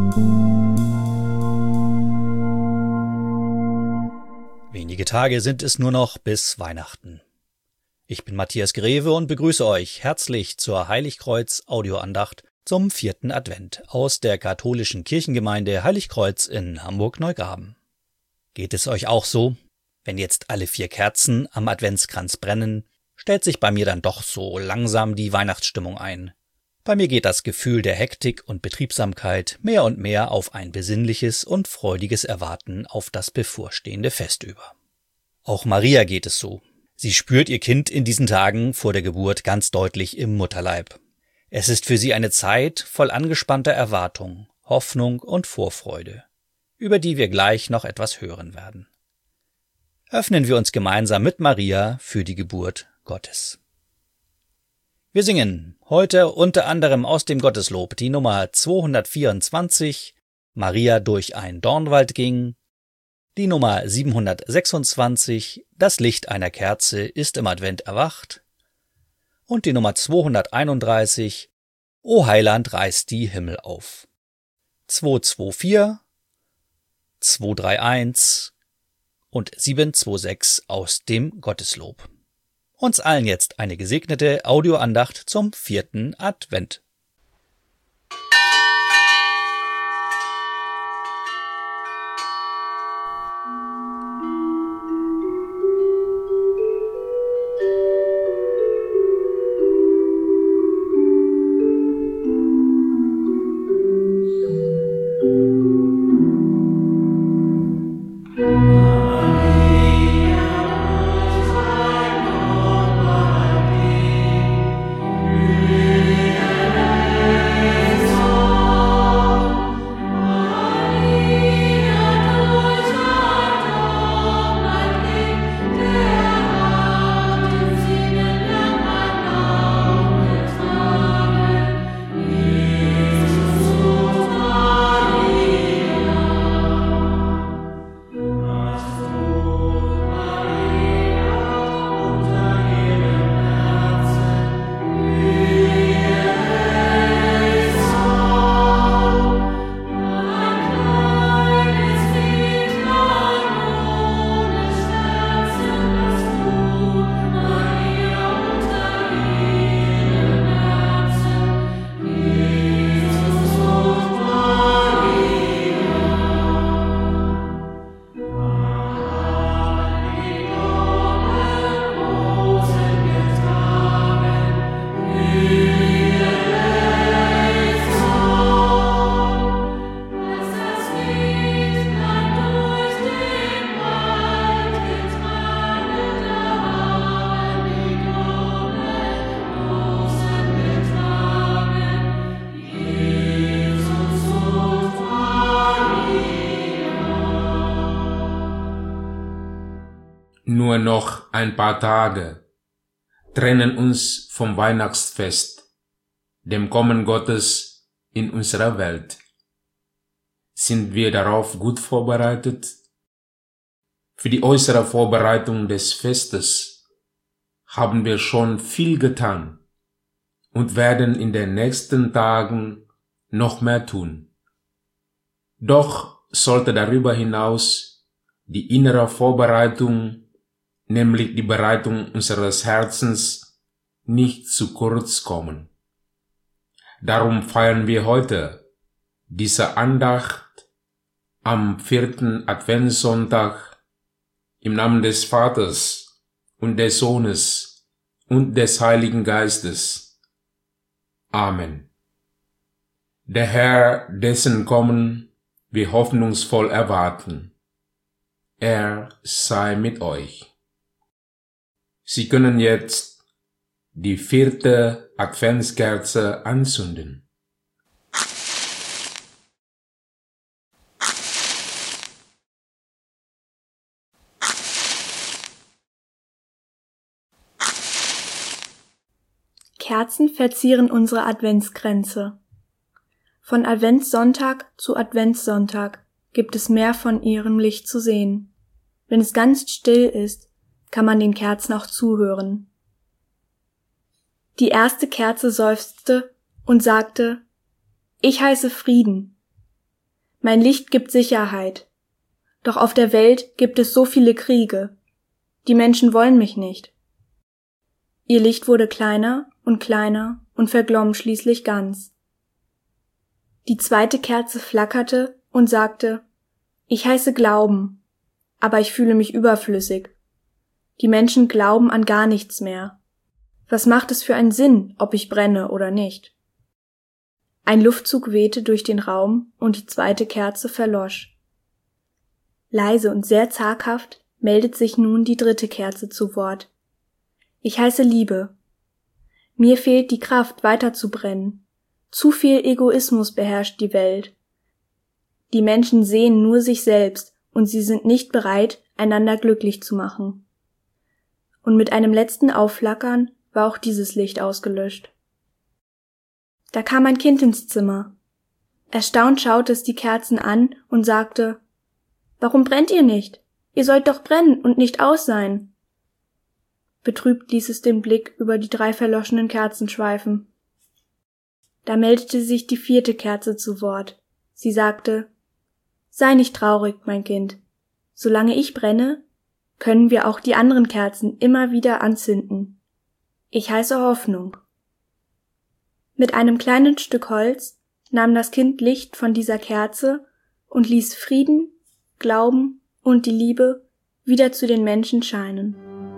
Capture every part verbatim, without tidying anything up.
Wenige Tage sind es nur noch bis Weihnachten. Ich bin Matthias Greve und begrüße euch herzlich zur Heiligkreuz-Audioandacht zum vierten Advent aus der katholischen Kirchengemeinde Heiligkreuz in Hamburg-Neugraben. Geht es euch auch so? Wenn jetzt alle vier Kerzen am Adventskranz brennen, stellt sich bei mir dann doch so langsam die Weihnachtsstimmung ein. Bei mir geht das Gefühl der Hektik und Betriebsamkeit mehr und mehr auf ein besinnliches und freudiges Erwarten auf das bevorstehende Fest über. Auch Maria geht es so. Sie spürt ihr Kind in diesen Tagen vor der Geburt ganz deutlich im Mutterleib. Es ist für sie eine Zeit voll angespannter Erwartung, Hoffnung und Vorfreude, über die wir gleich noch etwas hören werden. Öffnen wir uns gemeinsam mit Maria für die Geburt Gottes. Wir singen heute unter anderem aus dem Gotteslob die Nummer zweihundertvierundzwanzig, Maria durch ein Dornwald ging, die Nummer siebenhundertsechsundzwanzig, das Licht einer Kerze ist im Advent erwacht, und die Nummer zweihunderteinunddreißig, O Heiland reißt die Himmel auf. zweihundertvierundzwanzig, zweihunderteinunddreißig und siebenhundersechsundzwanzig aus dem Gotteslob. Uns allen jetzt eine gesegnete Audioandacht zum vierten Advent. Nur noch ein paar Tage trennen uns vom Weihnachtsfest, dem Kommen Gottes in unserer Welt. Sind wir darauf gut vorbereitet? Für die äußere Vorbereitung des Festes haben wir schon viel getan und werden in den nächsten Tagen noch mehr tun. Doch sollte darüber hinaus die innere Vorbereitung, nämlich die Bereitung unseres Herzens, nicht zu kurz kommen. Darum feiern wir heute diese Andacht am vierten Adventssonntag im Namen des Vaters und des Sohnes und des Heiligen Geistes. Amen. Der Herr, dessen Kommen wir hoffnungsvoll erwarten, er sei mit euch. Sie können jetzt die vierte Adventskerze anzünden. Kerzen verzieren unsere Adventskränze. Von Adventssonntag zu Adventssonntag gibt es mehr von ihrem Licht zu sehen. Wenn es ganz still ist, kann man den Kerzen auch zuhören. Die erste Kerze seufzte und sagte: Ich heiße Frieden. Mein Licht gibt Sicherheit. Doch auf der Welt gibt es so viele Kriege. Die Menschen wollen mich nicht. Ihr Licht wurde kleiner und kleiner und verglomm schließlich ganz. Die zweite Kerze flackerte und sagte, ich heiße Glauben, aber ich fühle mich überflüssig. Die Menschen glauben an gar nichts mehr. Was macht es für einen Sinn, ob ich brenne oder nicht? Ein Luftzug wehte durch den Raum und die zweite Kerze verlosch. Leise und sehr zaghaft meldet sich nun die dritte Kerze zu Wort. Ich heiße Liebe. Mir fehlt die Kraft, weiter zu brennen. Zu viel Egoismus beherrscht die Welt. Die Menschen sehen nur sich selbst und sie sind nicht bereit, einander glücklich zu machen. Und mit einem letzten Aufflackern war auch dieses Licht ausgelöscht. Da kam ein Kind ins Zimmer. Erstaunt schaute es die Kerzen an und sagte, »Warum brennt ihr nicht? Ihr sollt doch brennen und nicht aus sein.« Betrübt ließ es den Blick über die drei verloschenen Kerzen schweifen. Da meldete sich die vierte Kerze zu Wort. Sie sagte, »Sei nicht traurig, mein Kind. Solange ich brenne, können wir auch die anderen Kerzen immer wieder anzünden. Ich heiße Hoffnung.« Mit einem kleinen Stück Holz nahm das Kind Licht von dieser Kerze und ließ Frieden, Glauben und die Liebe wieder zu den Menschen scheinen.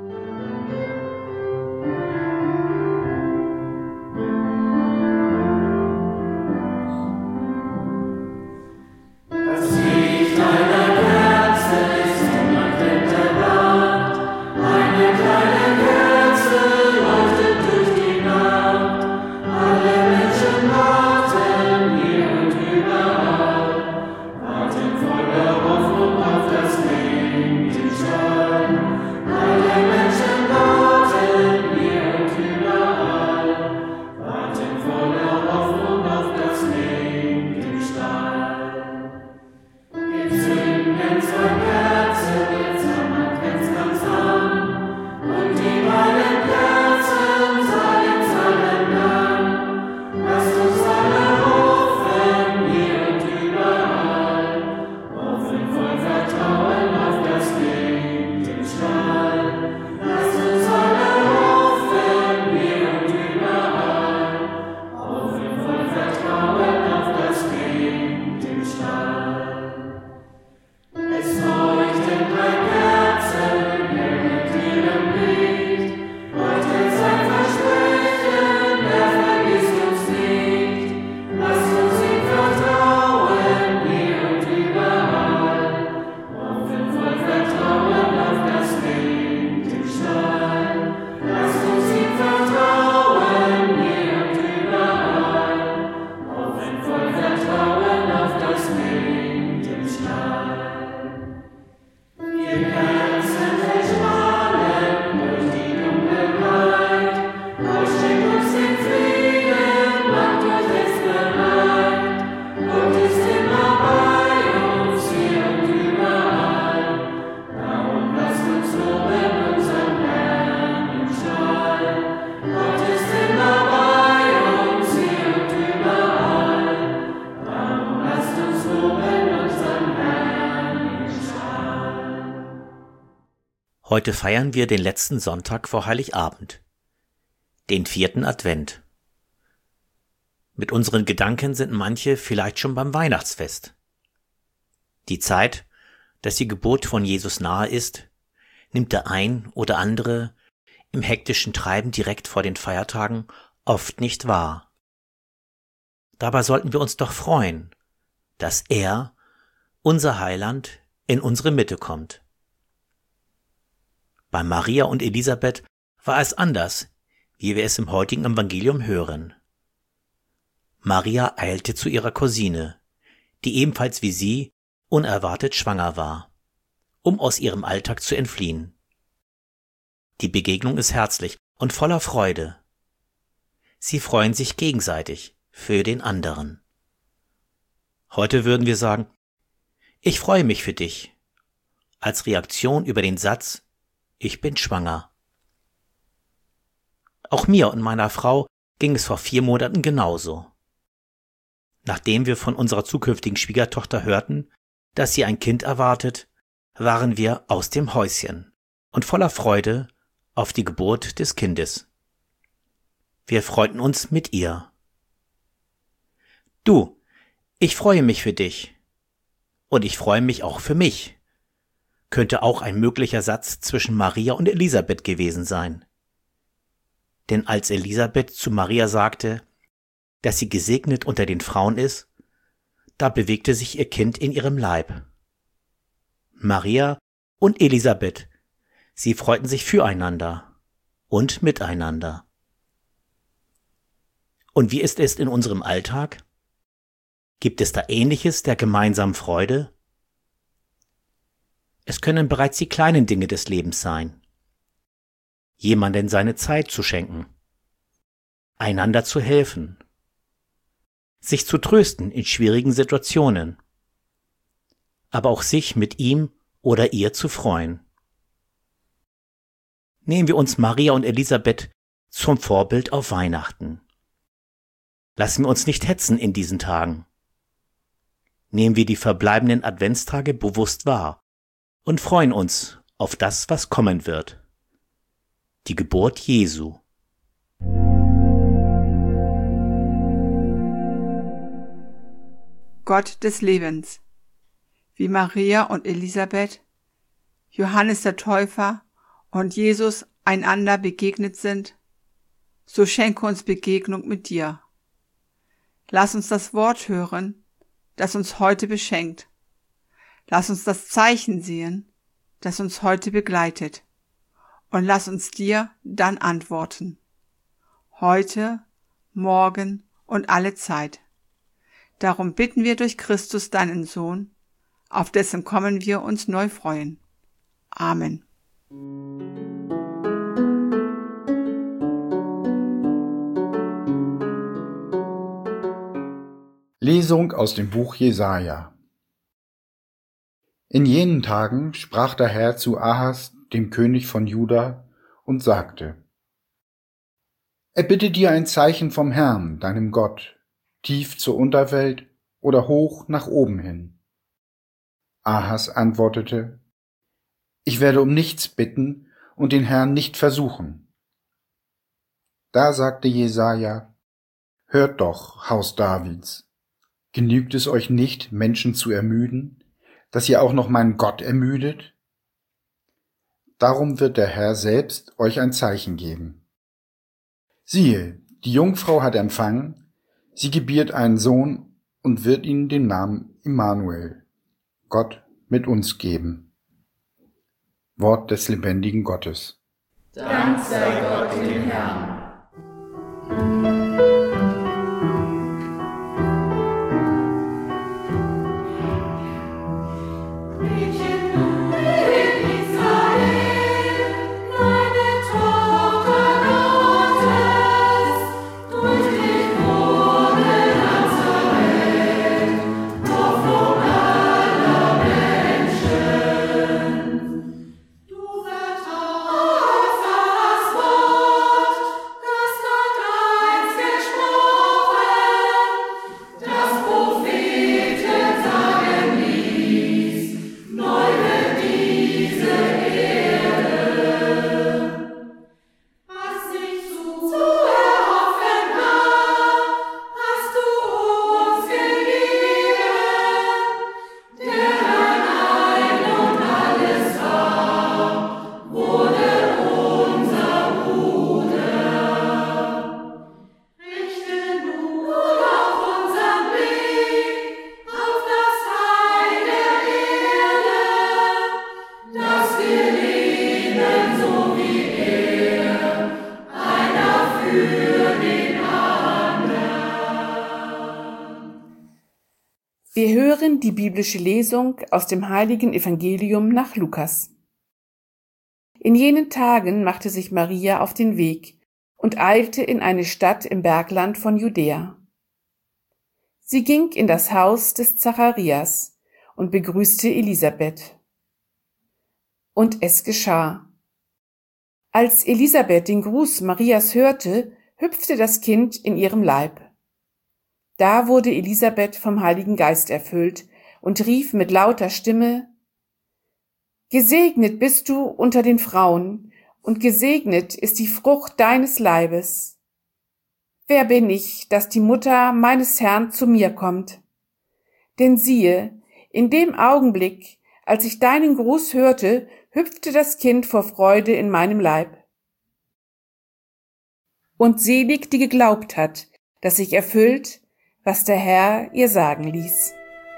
Heute feiern wir den letzten Sonntag vor Heiligabend, den vierten Advent. Mit unseren Gedanken sind manche vielleicht schon beim Weihnachtsfest. Die Zeit, dass die Geburt von Jesus nahe ist, nimmt der ein oder andere im hektischen Treiben direkt vor den Feiertagen oft nicht wahr. Dabei sollten wir uns doch freuen, dass er, unser Heiland, in unsere Mitte kommt. Bei Maria und Elisabeth war es anders, wie wir es im heutigen Evangelium hören. Maria eilte zu ihrer Cousine, die ebenfalls wie sie unerwartet schwanger war, um aus ihrem Alltag zu entfliehen. Die Begegnung ist herzlich und voller Freude. Sie freuen sich gegenseitig für den anderen. Heute würden wir sagen, ich freue mich für dich, als Reaktion über den Satz, ich bin schwanger. Auch mir und meiner Frau ging es vor vier Monaten genauso. Nachdem wir von unserer zukünftigen Schwiegertochter hörten, dass sie ein Kind erwartet, waren wir aus dem Häuschen und voller Freude auf die Geburt des Kindes. Wir freuten uns mit ihr. Du, ich freue mich für dich. Und ich freue mich auch für mich. Könnte auch ein möglicher Satz zwischen Maria und Elisabeth gewesen sein. Denn als Elisabeth zu Maria sagte, dass sie gesegnet unter den Frauen ist, da bewegte sich ihr Kind in ihrem Leib. Maria und Elisabeth, sie freuten sich füreinander und miteinander. Und wie ist es in unserem Alltag? Gibt es da Ähnliches der gemeinsamen Freude? Es können bereits die kleinen Dinge des Lebens sein. Jemandem seine Zeit zu schenken, einander zu helfen, sich zu trösten in schwierigen Situationen, aber auch sich mit ihm oder ihr zu freuen. Nehmen wir uns Maria und Elisabeth zum Vorbild auf Weihnachten. Lassen wir uns nicht hetzen in diesen Tagen. Nehmen wir die verbleibenden Adventstage bewusst wahr und freuen uns auf das, was kommen wird. Die Geburt Jesu. Gott des Lebens. Wie Maria und Elisabeth, Johannes der Täufer und Jesus einander begegnet sind, so schenke uns Begegnung mit dir. Lass uns das Wort hören, das uns heute beschenkt. Lass uns das Zeichen sehen, das uns heute begleitet. Und lass uns dir dann antworten. Heute, morgen und alle Zeit. Darum bitten wir durch Christus, deinen Sohn, auf dessen Kommen wir uns neu freuen. Amen. Lesung aus dem Buch Jesaja. In jenen Tagen sprach der Herr zu Ahas, dem König von Juda, und sagte: Erbitte dir ein Zeichen vom Herrn, deinem Gott, tief zur Unterwelt oder hoch nach oben hin. Ahas antwortete: Ich werde um nichts bitten und den Herrn nicht versuchen. Da sagte Jesaja: Hört doch, Haus Davids, genügt es euch nicht, Menschen zu ermüden, dass ihr auch noch meinen Gott ermüdet? Darum wird der Herr selbst euch ein Zeichen geben. Siehe, die Jungfrau hat empfangen, sie gebiert einen Sohn und wird ihm den Namen Immanuel, Gott mit uns, geben. Wort des lebendigen Gottes. Dank sei Gott dem Herrn. Wir hören die biblische Lesung aus dem heiligen Evangelium nach Lukas. In jenen Tagen machte sich Maria auf den Weg und eilte in eine Stadt im Bergland von Judäa. Sie ging in das Haus des Zacharias und begrüßte Elisabeth. Und es geschah. Als Elisabeth den Gruß Marias hörte, hüpfte das Kind in ihrem Leib. Da wurde Elisabeth vom Heiligen Geist erfüllt und rief mit lauter Stimme: Gesegnet bist du unter den Frauen, und gesegnet ist die Frucht deines Leibes. Wer bin ich, dass die Mutter meines Herrn zu mir kommt? Denn siehe, in dem Augenblick, als ich deinen Gruß hörte, hüpfte das Kind vor Freude in meinem Leib. Und selig, die geglaubt hat, dass sich erfüllt, was der Herr ihr sagen ließ.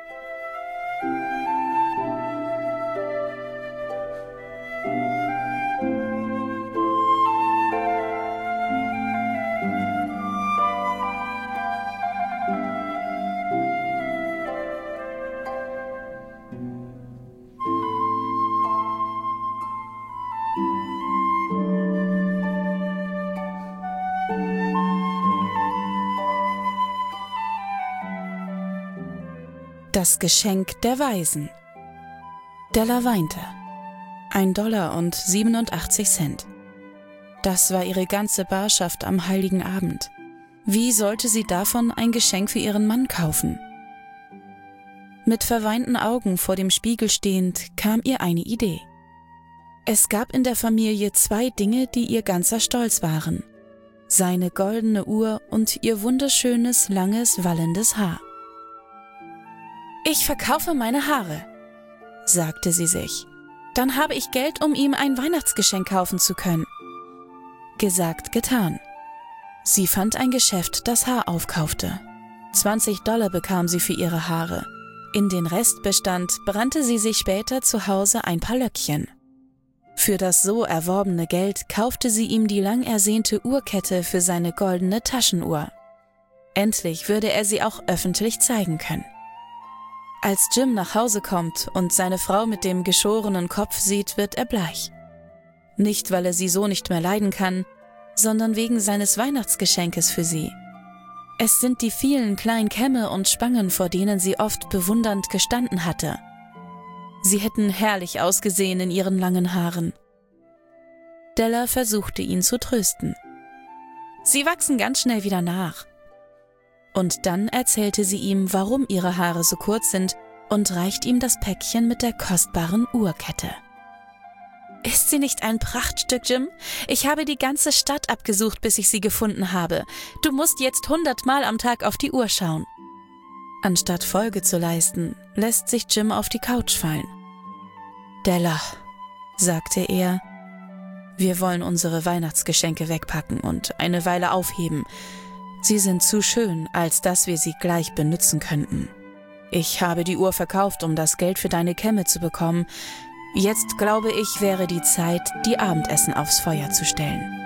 Das Geschenk der Weisen. Della weinte. Ein Dollar und siebenundachtzig Cent. Das war ihre ganze Barschaft am Heiligen Abend. Wie sollte sie davon ein Geschenk für ihren Mann kaufen? Mit verweinten Augen vor dem Spiegel stehend, kam ihr eine Idee. Es gab in der Familie zwei Dinge, die ihr ganzer Stolz waren: seine goldene Uhr und ihr wunderschönes, langes, wallendes Haar. »Ich verkaufe meine Haare«, sagte sie sich. »Dann habe ich Geld, um ihm ein Weihnachtsgeschenk kaufen zu können.« Gesagt, getan. Sie fand ein Geschäft, das Haar aufkaufte. zwanzig Dollar bekam sie für ihre Haare. In den Restbestand brannte sie sich später zu Hause ein paar Löckchen. Für das so erworbene Geld kaufte sie ihm die lang ersehnte Uhrkette für seine goldene Taschenuhr. Endlich würde er sie auch öffentlich zeigen können. Als Jim nach Hause kommt und seine Frau mit dem geschorenen Kopf sieht, wird er bleich. Nicht, weil er sie so nicht mehr leiden kann, sondern wegen seines Weihnachtsgeschenkes für sie. Es sind die vielen kleinen Kämme und Spangen, vor denen sie oft bewundernd gestanden hatte. Sie hätten herrlich ausgesehen in ihren langen Haaren. Della versuchte ihn zu trösten. Sie wachsen ganz schnell wieder nach. Und dann erzählte sie ihm, warum ihre Haare so kurz sind, und reicht ihm das Päckchen mit der kostbaren Uhrkette. »Ist sie nicht ein Prachtstück, Jim? Ich habe die ganze Stadt abgesucht, bis ich sie gefunden habe. Du musst jetzt hundertmal am Tag auf die Uhr schauen.« Anstatt Folge zu leisten, lässt sich Jim auf die Couch fallen. »Della«, sagte er, »wir wollen unsere Weihnachtsgeschenke wegpacken und eine Weile aufheben. Sie sind zu schön, als dass wir sie gleich benutzen könnten. Ich habe die Uhr verkauft, um das Geld für deine Kämme zu bekommen. Jetzt, glaube ich, wäre die Zeit, die Abendessen aufs Feuer zu stellen.«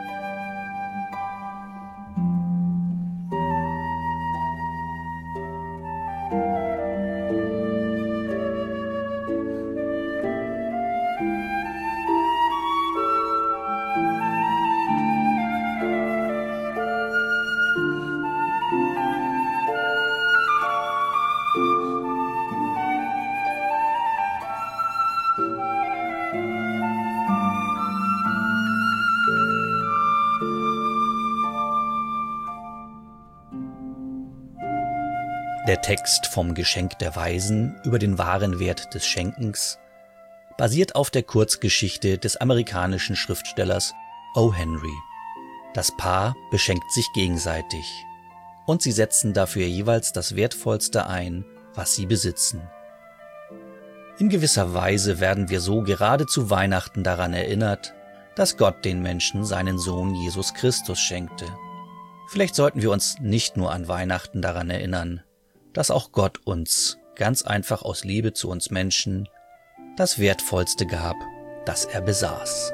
Der Text vom Geschenk der Weisen über den wahren Wert des Schenkens basiert auf der Kurzgeschichte des amerikanischen Schriftstellers O. Henry. Das Paar beschenkt sich gegenseitig und sie setzen dafür jeweils das Wertvollste ein, was sie besitzen. In gewisser Weise werden wir so gerade zu Weihnachten daran erinnert, dass Gott den Menschen seinen Sohn Jesus Christus schenkte. Vielleicht sollten wir uns nicht nur an Weihnachten daran erinnern, dass auch Gott uns, ganz einfach aus Liebe zu uns Menschen, das Wertvollste gab, das er besaß.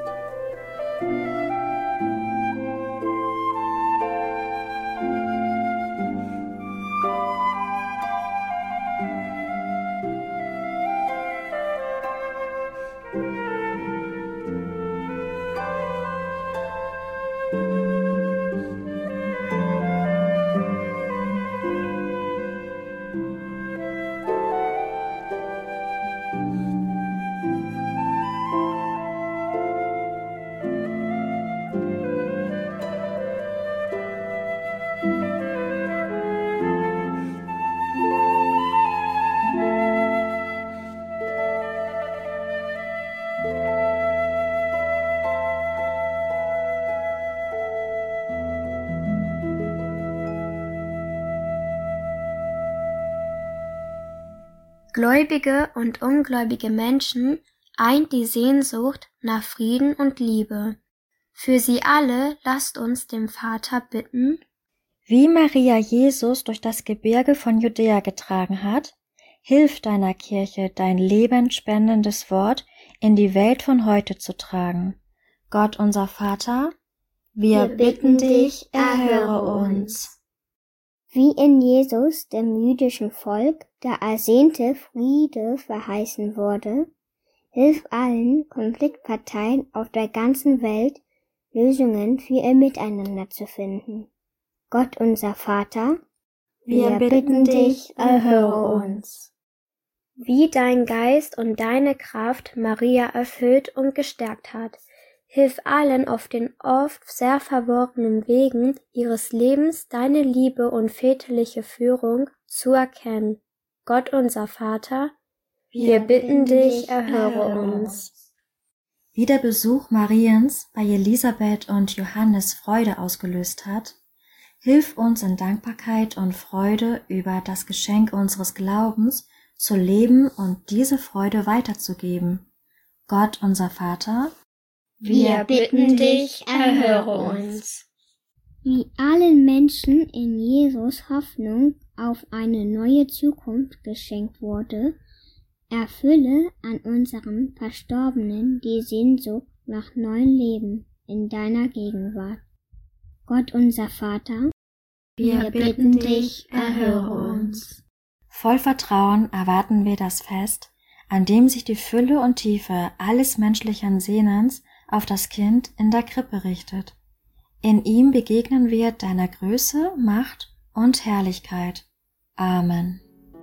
Gläubige und ungläubige Menschen eint die Sehnsucht nach Frieden und Liebe. Für sie alle lasst uns dem Vater bitten, wie Maria Jesus durch das Gebirge von Judäa getragen hat, hilf deiner Kirche, dein lebensspendendes Wort in die Welt von heute zu tragen. Gott unser Vater, wir, wir bitten dich, erhöre uns. Wie in Jesus, dem jüdischen Volk, der ersehnte Friede verheißen wurde, hilf allen Konfliktparteien auf der ganzen Welt, Lösungen für ihr Miteinander zu finden. Gott unser Vater, wir, wir bitten dich, erhöre uns. Wie dein Geist und deine Kraft Maria erfüllt und gestärkt hat, hilf allen auf den oft sehr verworrenen Wegen ihres Lebens deine Liebe und väterliche Führung zu erkennen. Gott unser Vater, wir bitten dich, erhöre uns. Wie der Besuch Mariens bei Elisabeth und Johannes Freude ausgelöst hat, hilf uns in Dankbarkeit und Freude über das Geschenk unseres Glaubens zu leben und diese Freude weiterzugeben. Gott unser Vater, wir bitten dich, erhöre uns. Wie allen Menschen in Jesus Hoffnung auf eine neue Zukunft geschenkt wurde, erfülle an unseren Verstorbenen die Sehnsucht nach neuem Leben in deiner Gegenwart. Gott unser Vater, wir, wir bitten dich, erhöre uns. Voll Vertrauen erwarten wir das Fest, an dem sich die Fülle und Tiefe alles menschlichen Sehnens auf das Kind in der Krippe richtet. In ihm begegnen wir deiner Größe, Macht und Herrlichkeit. Amen.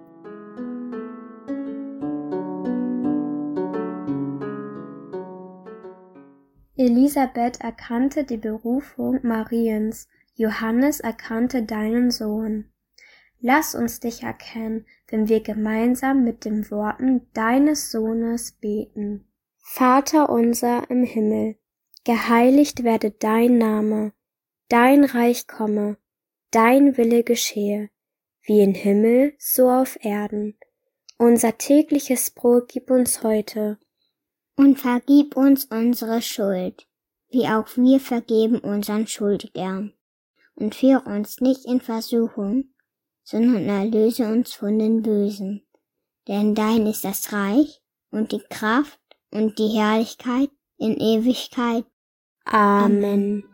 Elisabeth erkannte die Berufung Mariens, Johannes erkannte deinen Sohn. Lass uns dich erkennen, wenn wir gemeinsam mit den Worten deines Sohnes beten. Vater unser im Himmel, geheiligt werde dein Name, dein Reich komme, dein Wille geschehe, wie im Himmel, so auf Erden. Unser tägliches Brot gib uns heute. Und vergib uns unsere Schuld, wie auch wir vergeben unseren Schuldigern. Und führe uns nicht in Versuchung, sondern erlöse uns von den Bösen. Denn dein ist das Reich und die Kraft und die Herrlichkeit in Ewigkeit. Amen.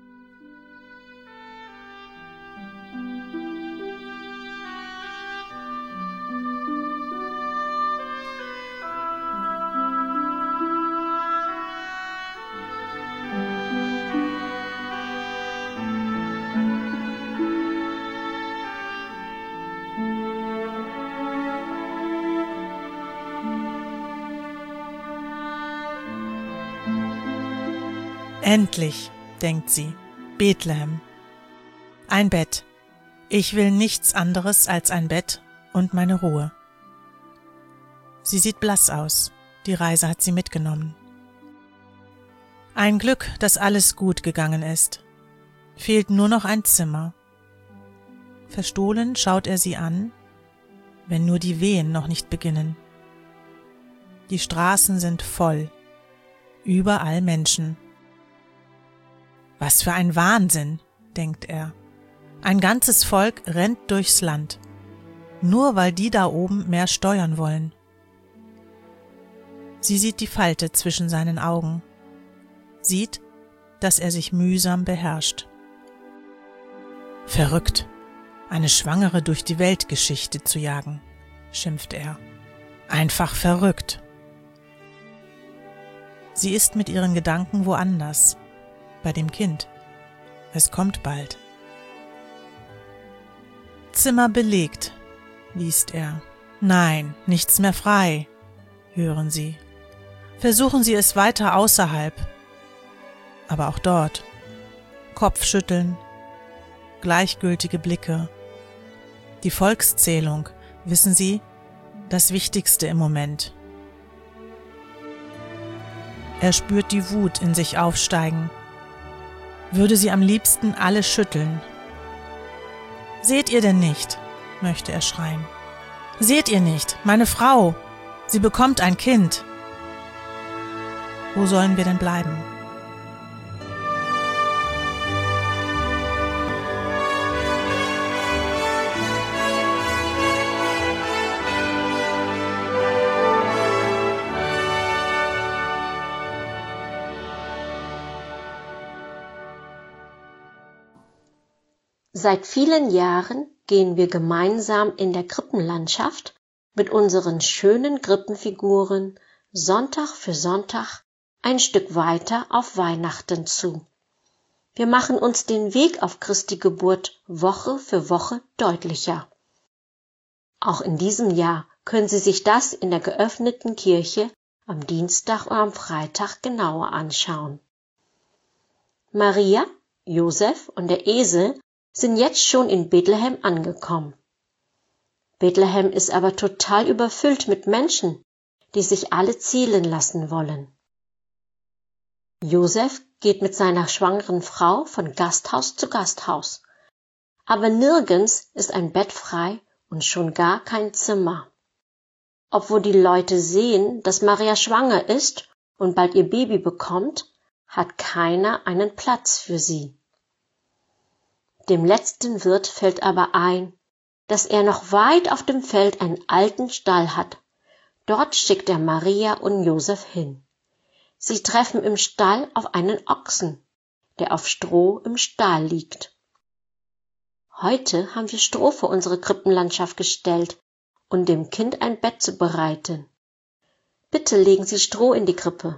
Endlich, denkt sie, Bethlehem. Ein Bett. Ich will nichts anderes als ein Bett und meine Ruhe. Sie sieht blass aus, die Reise hat sie mitgenommen. Ein Glück, dass alles gut gegangen ist. Fehlt nur noch ein Zimmer. Verstohlen schaut er sie an, wenn nur die Wehen noch nicht beginnen. Die Straßen sind voll, überall Menschen. Was für ein Wahnsinn, denkt er. Ein ganzes Volk rennt durchs Land, nur weil die da oben mehr steuern wollen. Sie sieht die Falte zwischen seinen Augen, sieht, dass er sich mühsam beherrscht. Verrückt, eine Schwangere durch die Weltgeschichte zu jagen, schimpft er. Einfach verrückt. Sie ist mit ihren Gedanken woanders, bei dem Kind. Es kommt bald. Zimmer belegt, liest er. Nein, nichts mehr frei, hören sie. Versuchen Sie es weiter außerhalb. Aber auch dort. Kopfschütteln, gleichgültige Blicke. Die Volkszählung, wissen Sie, das Wichtigste im Moment. Er spürt die Wut in sich aufsteigen, würde sie am liebsten alle schütteln. Seht ihr denn nicht, möchte er schreien. Seht ihr nicht, meine Frau, sie bekommt ein Kind. Wo sollen wir denn bleiben? Seit vielen Jahren gehen wir gemeinsam in der Krippenlandschaft mit unseren schönen Krippenfiguren Sonntag für Sonntag ein Stück weiter auf Weihnachten zu. Wir machen uns den Weg auf Christi Geburt Woche für Woche deutlicher. Auch in diesem Jahr können Sie sich das in der geöffneten Kirche am Dienstag und am Freitag genauer anschauen. Maria, Josef und der Esel sind jetzt schon in Bethlehem angekommen. Bethlehem ist aber total überfüllt mit Menschen, die sich alle zählen lassen wollen. Josef geht mit seiner schwangeren Frau von Gasthaus zu Gasthaus, aber nirgends ist ein Bett frei und schon gar kein Zimmer. Obwohl die Leute sehen, dass Maria schwanger ist und bald ihr Baby bekommt, hat keiner einen Platz für sie. Dem letzten Wirt fällt aber ein, dass er noch weit auf dem Feld einen alten Stall hat. Dort schickt er Maria und Josef hin. Sie treffen im Stall auf einen Ochsen, der auf Stroh im Stall liegt. Heute haben wir Stroh für unsere Krippenlandschaft gestellt, um dem Kind ein Bett zu bereiten. Bitte legen Sie Stroh in die Krippe.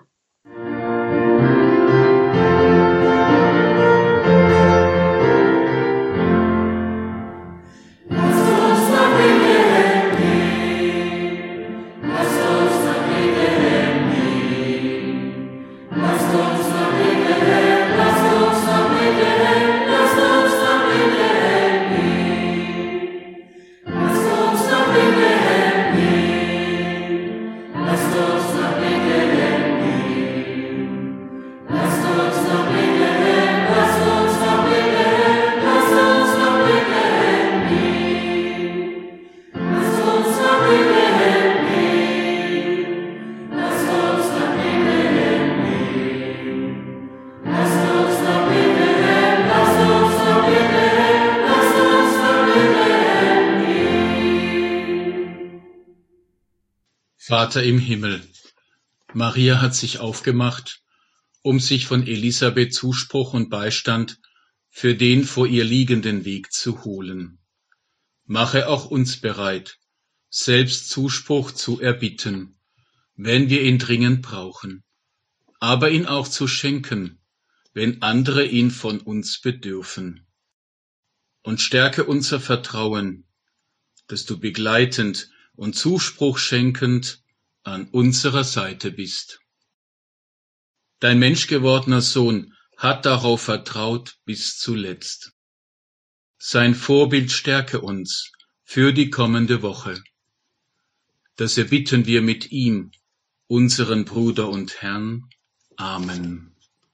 Vater im Himmel, Maria hat sich aufgemacht, um sich von Elisabeth Zuspruch und Beistand für den vor ihr liegenden Weg zu holen. Mache auch uns bereit, selbst Zuspruch zu erbitten, wenn wir ihn dringend brauchen, aber ihn auch zu schenken, wenn andere ihn von uns bedürfen. Und stärke unser Vertrauen, dass du begleitend und Zuspruch schenkend an unserer Seite bist. Dein menschgewordener Sohn hat darauf vertraut bis zuletzt. Sein Vorbild stärke uns für die kommende Woche. Das erbitten wir mit ihm, unseren Bruder und Herrn. Amen.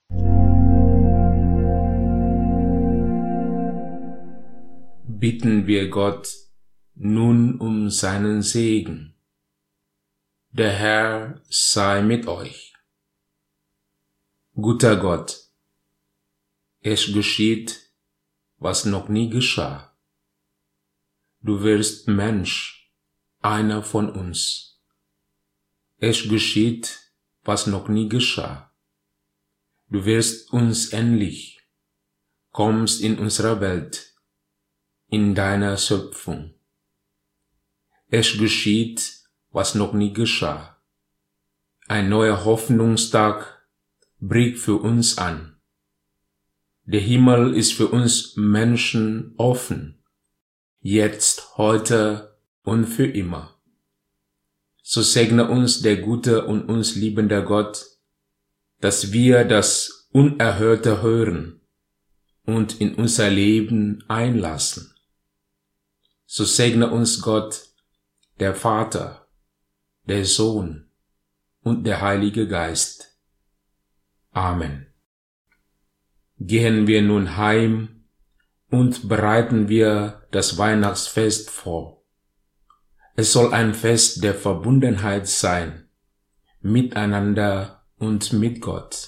Bitten wir Gott nun um seinen Segen. Der Herr sei mit euch. Guter Gott, es geschieht, was noch nie geschah. Du wirst Mensch, einer von uns. Es geschieht, was noch nie geschah. Du wirst uns endlich, kommst in unserer Welt, in deiner Schöpfung. Es geschieht, was noch nie geschah. Ein neuer Hoffnungstag bricht für uns an. Der Himmel ist für uns Menschen offen, jetzt, heute und für immer. So segne uns der gute und uns liebende Gott, dass wir das Unerhörte hören und in unser Leben einlassen. So segne uns Gott, der Vater, der Sohn und der Heilige Geist. Amen. Gehen wir nun heim und bereiten wir das Weihnachtsfest vor. Es soll ein Fest der Verbundenheit sein, miteinander und mit Gott.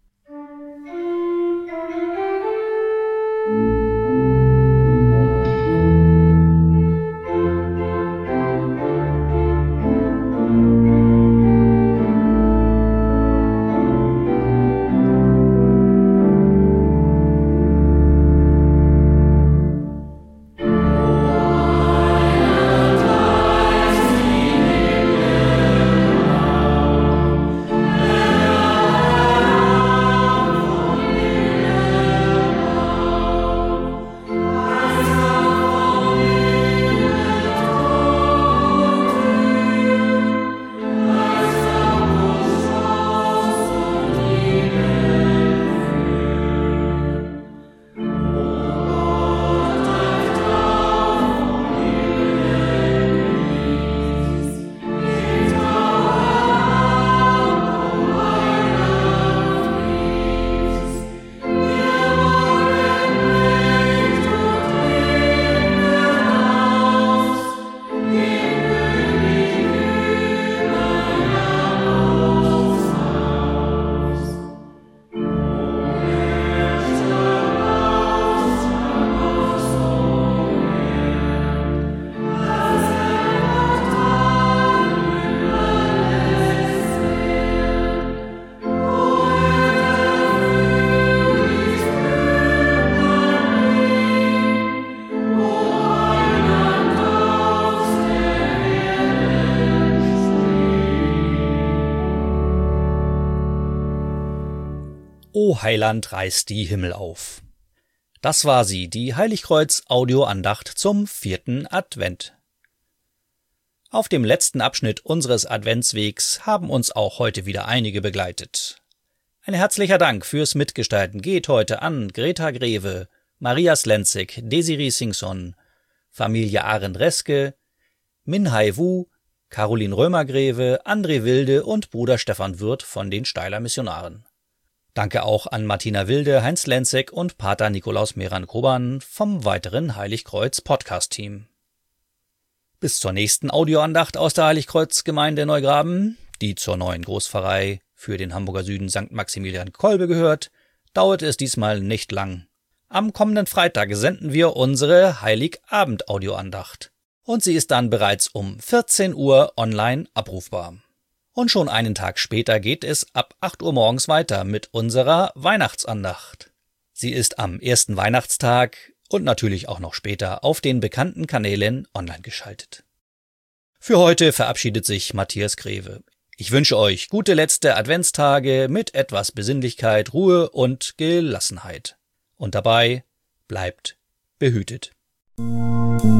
O Heiland, reißt die Himmel auf. Das war sie, die Heiligkreuz-Audioandacht zum vierten Advent. Auf dem letzten Abschnitt unseres Adventswegs haben uns auch heute wieder einige begleitet. Ein herzlicher Dank fürs Mitgestalten geht heute an Greta Greve, Maria Slenzig, Desiree Singson, Familie Arendt-Reske, Minhai Wu, Caroline Römer-Greve, André Wilde und Bruder Stefan Wirth von den Steiler Missionaren. Danke auch an Martina Wilde, Heinz Lenzek und Pater Nikolaus Meran-Koban vom weiteren Heiligkreuz-Podcast-Team. Bis zur nächsten Audioandacht aus der Heiligkreuz-Gemeinde Neugraben, die zur neuen Großpfarrei für den Hamburger Süden Sankt Maximilian Kolbe gehört, dauert es diesmal nicht lang. Am kommenden Freitag senden wir unsere Heiligabend-Audioandacht und sie ist dann bereits um vierzehn Uhr online abrufbar. Und schon einen Tag später geht es ab acht Uhr morgens weiter mit unserer Weihnachtsandacht. Sie ist am ersten Weihnachtstag und natürlich auch noch später auf den bekannten Kanälen online geschaltet. Für heute verabschiedet sich Matthias Greve. Ich wünsche euch gute letzte Adventstage mit etwas Besinnlichkeit, Ruhe und Gelassenheit. Und dabei bleibt behütet.